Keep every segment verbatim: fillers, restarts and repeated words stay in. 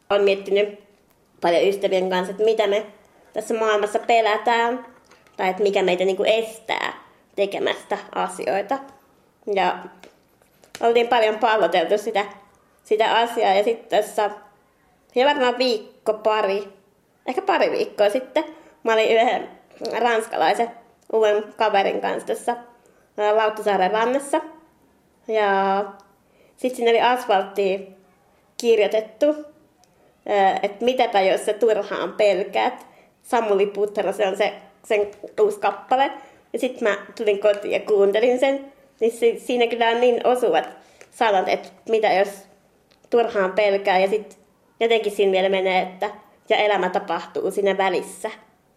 Olen miettinyt paljon ystävien kanssa, että mitä me tässä maailmassa pelätään. Tai että mikä meitä niin kuin estää tekemästä asioita. Ja oltiin paljon palloteltu sitä, sitä asiaa. Ja sitten tässä, ja varmaan viikko pari, ehkä pari viikkoa sitten, mä olin yhden ranskalaisen uuden kaverin kanssa tässä Lauttasaaren rannassa. Ja sitten siinä oli asfalttiin kirjoitettu, että mitäpä jos sä turhaan pelkäät. Samuli Puttara, se on se, sen uusi kappale. Ja sitten mä tulin kotiin ja kuuntelin sen. Niin si- siinä kyllä on niin osuvat sanat, että mitä jos turhaan pelkää. Ja sitten jotenkin siinä vielä menee, että ja elämä tapahtuu siinä välissä.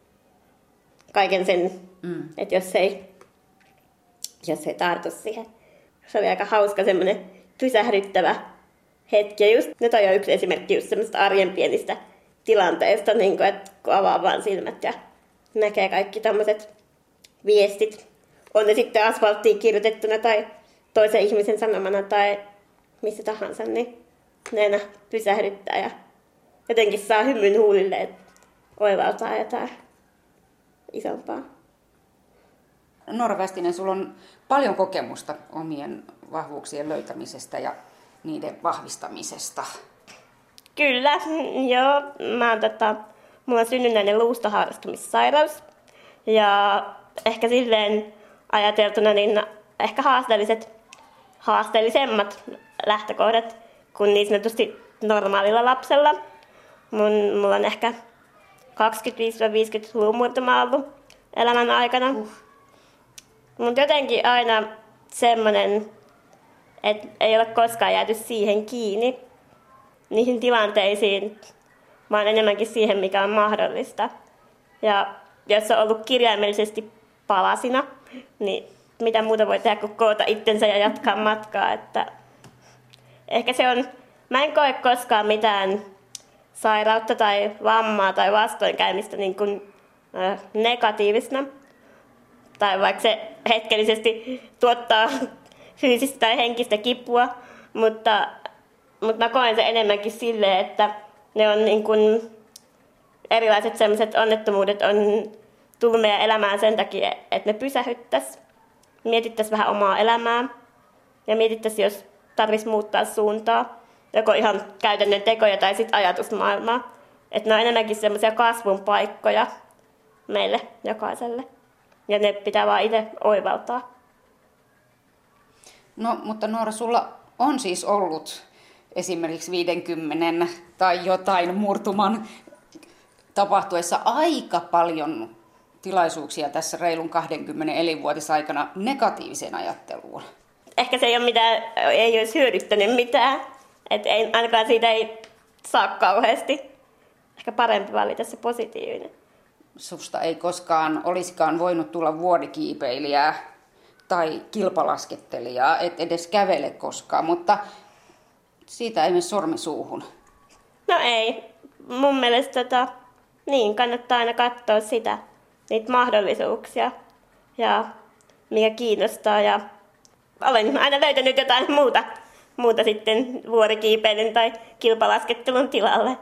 Kaiken sen, mm. että jos ei, jos ei tartu siihen. Se oli aika hauska semmoinen pysähdyttävä hetki. Ja just, nyt on jo yksi esimerkki just semmoista arjen pienistä tilanteista, niin kuin, että kun avaa vaan silmät ja näkee kaikki tommoset viestit. On ne sitten asfalttiin kirjoitettuna tai toisen ihmisen sanomana tai missä tahansa, niin ne aina pysähdyttää ja jotenkin saa hymyn huulille, että oivaltaa jotain isompaa. Noora Västinen, sulla on paljon kokemusta omien vahvuuksien löytämisestä ja niiden vahvistamisesta. Kyllä, joo. Mä oon, tota, mulla on synnynnäinen luustohaurastumissairaus. Ja ehkä silleen ajateltuna niin ehkä haasteelliset, haasteellisemmat lähtökohdat kuin niin sanotusti normaalilla lapsella. Mun, mulla on ehkä kaksikymmentäviisi viisikymmentä luumurtuma ollut elämän aikana. Uh. Mutta jotenkin aina semmoinen, että ei ole koskaan jääty siihen kiinni, niihin tilanteisiin, vaan enemmänkin siihen, mikä on mahdollista. Ja jos on ollut kirjaimellisesti palasina, niin mitä muuta voi tehdä kuin koota itsensä ja jatkaa matkaa. Että ehkä se on, mä en koe koskaan mitään sairautta tai vammaa tai vastoinkäymistä niin kuin, äh, negatiivisena. Tai vaikka se hetkellisesti tuottaa fyysistä tai henkistä kipua, mutta, mutta mä koen sen enemmänkin silleen, että ne on niin kuin erilaiset sellaiset onnettomuudet on tullut meidän elämään sen takia, että ne pysähyttäisiin, mietittäisiin vähän omaa elämää ja mietittäisiin, jos tarvitsisi muuttaa suuntaa, joko ihan käytännön tekoja tai sitten ajatusmaailmaa. Että ne on enemmänkin semmoisia kasvun paikkoja meille jokaiselle. Ja ne pitää vaan itse oivaltaa. No, mutta Noora, sulla on siis ollut esimerkiksi viidenkymmenen tai jotain murtuman tapahtuessa aika paljon tilaisuuksia tässä reilun kaksikymmentä elinvuotisaikana negatiiviseen ajatteluun. Ehkä se ei ole mitään, ei olisi hyödyttänyt mitään. Että ei, ainakaan siitä ei saa kauheasti. Ehkä parempi valita se positiivinen. Susta ei koskaan olisikaan voinut tulla vuorikiipeilijää tai kilpalaskettelijaa, et edes kävele koskaan, mutta siitä ei mene sormi suuhun. No ei. Mun mielestä tota, niin, kannattaa aina katsoa sitä, niitä mahdollisuuksia ja mikä kiinnostaa. Ja olen aina löytänyt jotain muuta, muuta sitten vuorikiipeilyn tai kilpalaskettelun tilalle.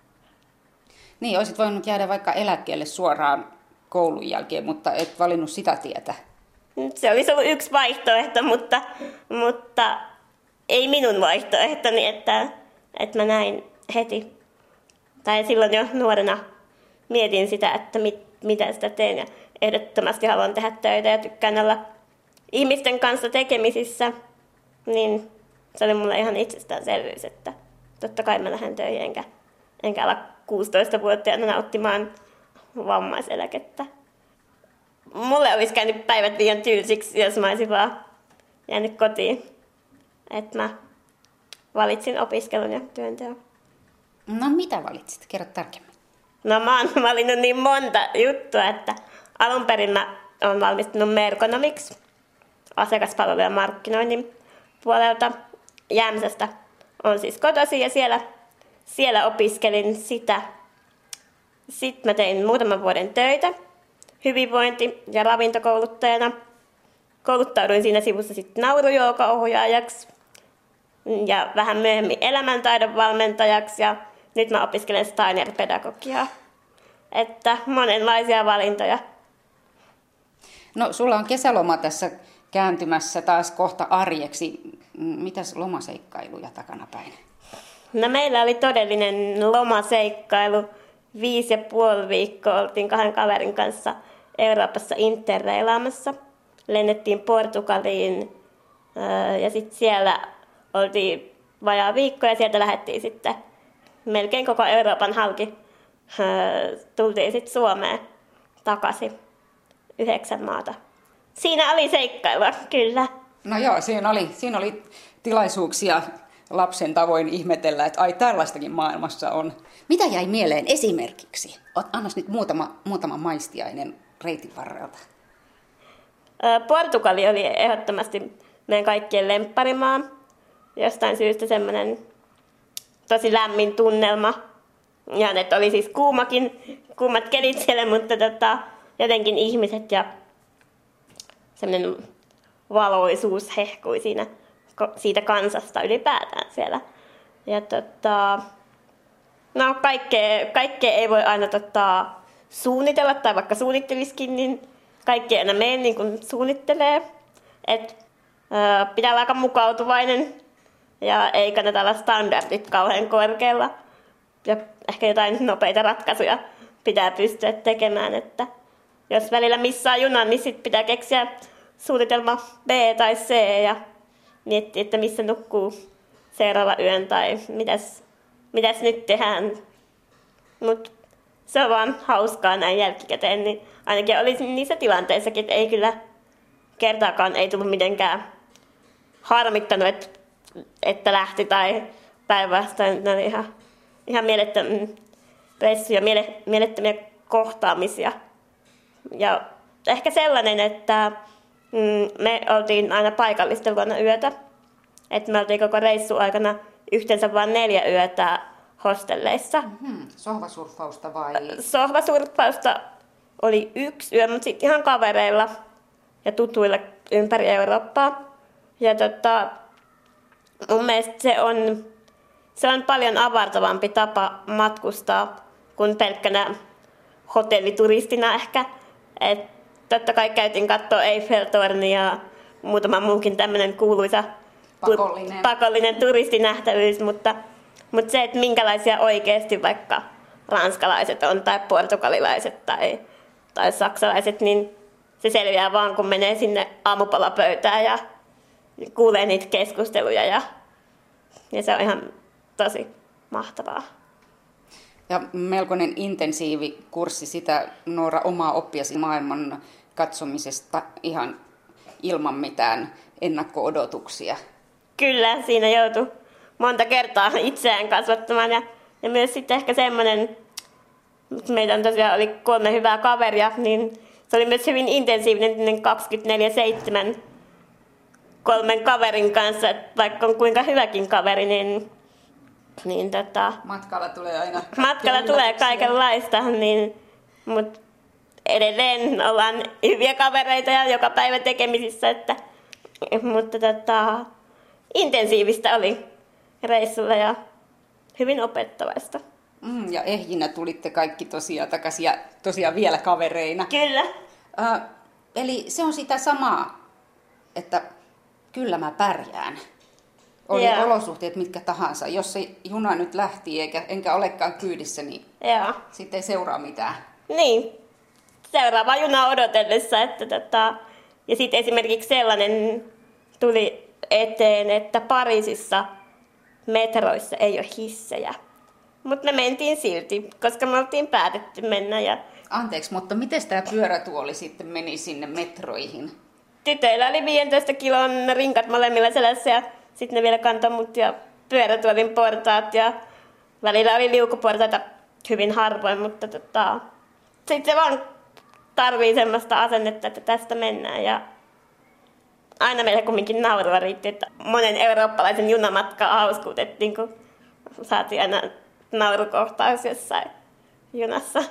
Niin, olisit voinut jäädä vaikka eläkkeelle suoraan koulun jälkeen, mutta et valinnut sitä tietä. Se olisi ollut yksi vaihtoehto, mutta, mutta ei minun vaihtoehtoni, että, että mä näin heti. Tai silloin jo nuorena mietin sitä, että mit, mitä sitä teen. Ja ehdottomasti haluan tehdä töitä ja tykkään olla ihmisten kanssa tekemisissä. Niin se oli mulle ihan itsestäänselvyys, että totta kai mä lähden töihin, enkä, enkä ala kuusitoistavuotiaana nauttimaan vammaiseläkettä. Mulle olisi käynyt päivät liian tylsiksi, jos mä olisin vaan jäänyt kotiin. Että mä valitsin opiskelun ja työnteon. No mitä valitsit? Kerro tarkemmin. No mä oon valinnut niin monta juttua, että alun perin mä oon valmistunut merkonomiksi asiakaspalvelu- ja markkinoinnin puolelta. Jämsästä on siis kotoisin ja siellä, siellä opiskelin sitä. Sitten mä tein muutaman vuoden töitä hyvinvointi- ja ravintokouluttajana. Kouluttauduin siinä sivussa sitten naurujoogaohjaajaksi ja vähän myöhemmin elämäntaidon valmentajaksi ja nyt mä opiskelen Steiner-pedagogiaa. Että monenlaisia valintoja. No sulla on kesäloma tässä kääntymässä taas kohta arjeksi. Mitäs lomaseikkailuja takanapäin? No meillä oli todellinen lomaseikkailu. Viisi ja puoli viikkoa oltiin kahden kaverin kanssa Euroopassa interreilaamassa. Lennettiin Portugaliin ja sitten siellä oltiin vajaa viikko ja sieltä lähdettiin sitten melkein koko Euroopan halki. Tultiin sitten Suomeen takaisin. Yhdeksän maata. Siinä oli seikkailua, kyllä. No joo, siinä oli, siinä oli tilaisuuksia lapsen tavoin ihmetellä, että ai tällaistakin maailmassa on. Mitä jäi mieleen esimerkiksi? Annas nyt muutama, muutama maistiainen reitin varrelta. Portugali oli ehdottomasti meidän kaikkien lempparimaa. Jostain syystä semmoinen tosi lämmin tunnelma. Ja että oli siis kuumakin, kuumat kelit siellä, mutta tota, jotenkin ihmiset ja semmoinen valoisuus hehkui siinä, siitä kansasta ylipäätään siellä. Ja tota, no kaikkea, kaikkea ei voi aina tota, suunnitella, tai vaikka suunnitteliskin, niin kaikki aina mene niin kuin suunnittelee. Et, ö, pitää olla aika mukautuvainen ja ei kannata olla standardit kauhean korkealla. Ja ehkä jotain nopeita ratkaisuja pitää pystyä tekemään, että jos välillä missaa junan, niin sitten pitää keksiä suunnitelma B tai C ja miettiä, että missä nukkuu seuraava yön tai mitäs, mitäs nyt tehdään. Mutta se on vaan hauskaa näin jälkikäteen, niin ainakin oli niissä tilanteissakin, että ei kyllä kertaakaan ei tullut mitenkään harmittanut, että, että lähti tai päinvastoin. Ne oli ihan, ihan mielettömiä reissuja, miele, mielettömiä kohtaamisia. Ja ehkä sellainen, että mm, me oltiin aina paikallisten luona yötä. Että me oltiin koko reissu aikana yhteensä vain neljä yötä hostelleissa. Hmm, sohvasurffausta vai? Sohvasurffausta oli yksi yö, mutta sitten ihan kavereilla ja tutuilla ympäri Eurooppaa. Ja tota, mun mielestä se on, se on paljon avartavampi tapa matkustaa kuin pelkkänä hotellituristina ehkä. Et totta kai käytiin katsoa Eiffeltornia ja muutama muukin tämmöinen kuuluisa pakollinen, tu- pakollinen turistinähtävyys, mutta, mutta se, että minkälaisia oikeasti vaikka ranskalaiset on tai portugalilaiset tai, tai saksalaiset, niin se selviää vaan, kun menee sinne aamupalapöytään ja kuulee niitä keskusteluja ja, ja se on ihan tosi mahtavaa. Ja melkoinen intensiivikurssi sitä, Noora, omaa oppiasi maailman katsomisesta ihan ilman mitään ennakko-odotuksia. Kyllä, siinä joutui monta kertaa itseään kasvattamaan ja, ja myös sitten ehkä semmoinen, meitä on tosiaan oli kolme hyvää kaveria, niin se oli myös hyvin intensiivinen kaksikymmentäneljä seitsemän kolmen kaverin kanssa, että vaikka on kuinka hyväkin kaveri, niin Niin tota, matkalla tulee aina matkalla tulee kaikenlaista, niin, mutta edelleen ollaan hyviä kavereita ja joka päivä tekemisissä, että, mutta tota, intensiivistä oli reissulla ja hyvin opettavaista. Mm, ja ehjinä tulitte kaikki tosiaan takaisin ja tosiaan vielä kavereina. Kyllä. Äh, eli se on sitä samaa, että kyllä mä pärjään. Oli yeah. olosuhteet mitkä tahansa. Jos se juna nyt lähti eikä, enkä olekaan kyydissä, niin yeah. sitten ei seuraa mitään. Niin. Seuraava juna odotellessa. Että tota, ja sitten esimerkiksi sellainen tuli eteen, että Pariisissa metroissa ei ole hissejä. Mutta me mentiin silti, koska me oltiin päätetty mennä. Ja anteeksi, mutta miten tämä pyörätuoli sitten meni sinne metroihin? Tytöillä oli viisitoista kilon rinkat molemmilla selässä ja sitten ne vielä kantoi mut ja pyörätuolin portaat ja välillä oli liukuportaita hyvin harvoin, mutta tota, sitten se vaan tarvii semmoista asennetta, että tästä mennään ja aina meillä kumminkin naurua riitti, että monen eurooppalaisen junamatka hauskuutettiin, kun saatiin aina naurukohtaus jossain junassa.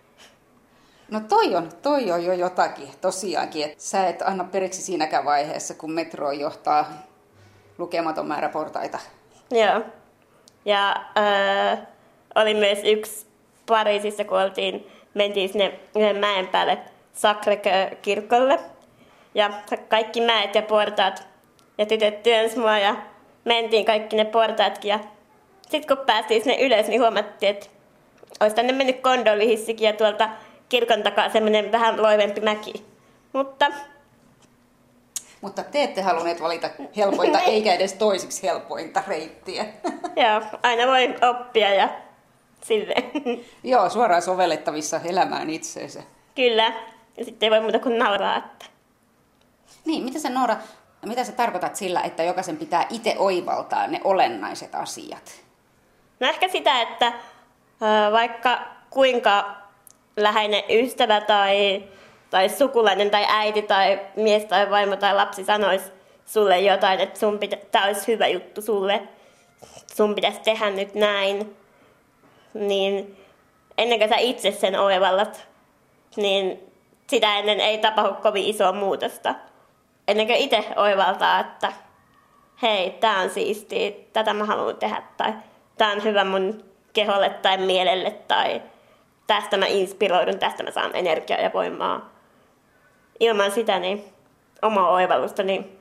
No toi on, toi on jo jotakin tosiaankin, että sä et anna periksi siinäkään vaiheessa, kun metroon johtaa lukematon määrä portaita. Joo. Ja öö, oli myös yksi Pariisissa, kun oltiin, mentiin sinne yhden mäen päälle Sacré-Cœur-kirkolle. Ja kaikki mäet ja portaat ja tytöt työnsi mua ja mentiin kaikki ne portaatkin. Ja sitten kun päästiin sinne ylös, niin huomattiin, että olisi tänne mennyt kondolihissikin ja tuolta kirkon takaa semmoinen vähän loivempi mäki. Mutta Mutta te ette halunneet valita helpointa eikä edes toisiksi helpointa reittiä. joo, aina voi oppia ja silleen. Joo, suoraan sovellettavissa elämään itseensä. Kyllä. Ja sitten ei voi muuta kuin nauraa. Että... Niin, mitä sä Noora, mitä sä tarkoitat sillä, että jokaisen pitää itse oivaltaa ne olennaiset asiat? No ehkä sitä, että ö, vaikka kuinka läheinen ystävä tai, tai sukulainen tai äiti tai mies tai vaimo tai lapsi sanoisi sulle jotain, että sun pitä, tää olisi hyvä juttu sulle, sun pitäisi tehdä nyt näin, niin ennen kuin sä itse sen oivallat, niin sitä ennen ei tapahdu kovin isoa muutosta. Ennen kuin itse oivaltaa, että hei, tää on siistiä, tätä mä haluan tehdä, tai tää on hyvä mun keholle tai mielelle, tai tästä mä inspiroidun, tästä mä saan energiaa ja voimaa. Ilman sitä niin omaa oivallusta, niin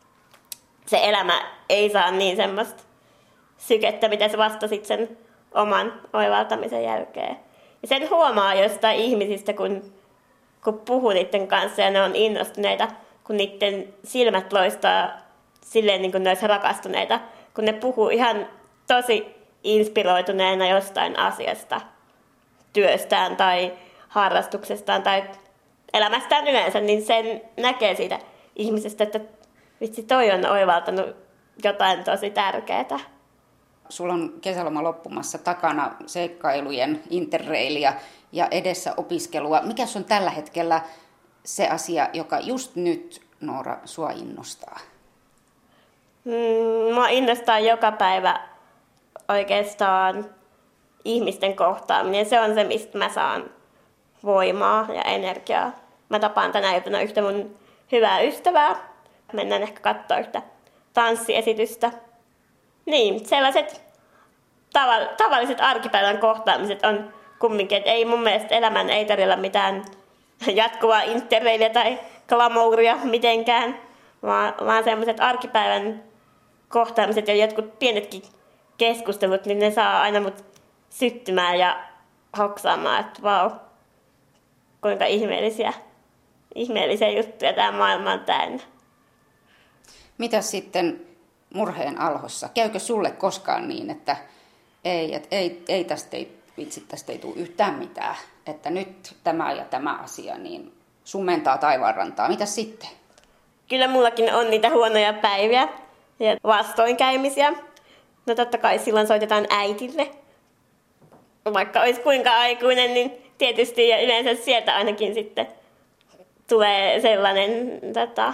se elämä ei saa niin semmoista sykettä, mitä sä vastasit sen oman oivaltamisen jälkeen. Ja sen huomaa jostain ihmisistä, kun, kun puhuu niiden kanssa ja ne on innostuneita, kun niiden silmät loistaa silleen niin kuin ne olisi rakastuneita, kun ne puhuu ihan tosi inspiroituneena jostain asiasta, työstään tai harrastuksestaan tai elämästään yleensä, niin sen näkee siitä ihmisestä, että vitsi, toi on oivaltanut jotain tosi tärkeää. Sulla on kesäloma loppumassa, takana seikkailujen interreilia ja edessä opiskelua. Mikä on tällä hetkellä se asia, joka just nyt, Noora, sua innostaa? Mm, mua innostaa joka päivä oikeastaan ihmisten kohtaaminen. Se on se, mistä mä saan voimaa ja energiaa. Mä tapaan tänä iltana yhtä mun hyvää ystävää. Mennään ehkä katsoa yhtä tanssiesitystä. Niin, sellaiset tav- tavalliset arkipäivän kohtaamiset on kumminkin, että ei mun mielestä elämän ei tarjolla mitään jatkuvaa interreilia tai glamouria mitenkään, vaan, vaan sellaiset arkipäivän kohtaamiset ja jotkut pienetkin keskustelut, niin ne saa aina mut syttymään ja hoksaamaan, että vau, kuinka ihmeellisiä, ihmeellisiä juttuja tämä maailma on täynnä. Mitäs sitten murheen alhossa? Käykö sulle koskaan niin, että ei, et ei, ei tästä ei, vitsi, tästä ei tule yhtään mitään, että nyt tämä ja tämä asia niin sumentaa taivaanrantaa. Mitäs sitten? Kyllä mullakin on niitä huonoja päiviä ja vastoinkäymisiä. No totta kai silloin soitetaan äitille. Vaikka olisi kuinka aikuinen, niin tietysti ja yleensä sieltä ainakin sitten tulee sellainen tota,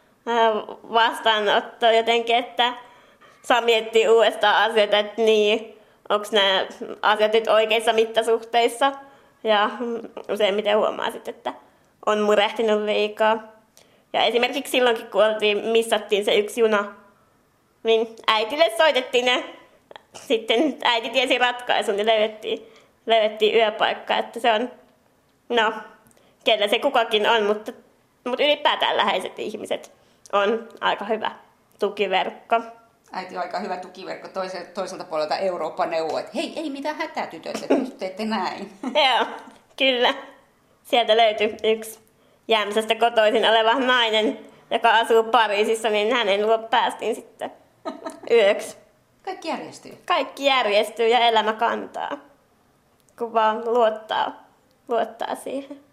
vastaanotto jotenkin, että saa miettiä uudestaan asioita, että niin, onko nämä asiat nyt oikeissa mittasuhteissa. Ja useimmiten huomaa sitten, että on murehtinut liikaa. Ja esimerkiksi silloinkin, kun oltiin, missattiin se yksi juna, niin äitille soitettiin ja sitten äiti tiesi ratkaisun ja löydettiin, löydettiin yöpaikka. Että se on, no, kellä se kukakin on, mutta, mutta ylipäätään läheiset ihmiset on aika hyvä tukiverkko. Äiti on aika hyvä tukiverkko toiselta puolelta Euroopan neuvoa, että hei, ei mitään hätää tytöt, että nyt teette näin. Joo, kyllä. Sieltä löytyi yksi Jämsästä kotoisin oleva nainen, joka asuu Pariisissa, niin hänen luo päästiin sitten yöksi. Kaikki järjestyy. Kaikki järjestyy ja elämä kantaa, kun vaan luottaa, luottaa siihen.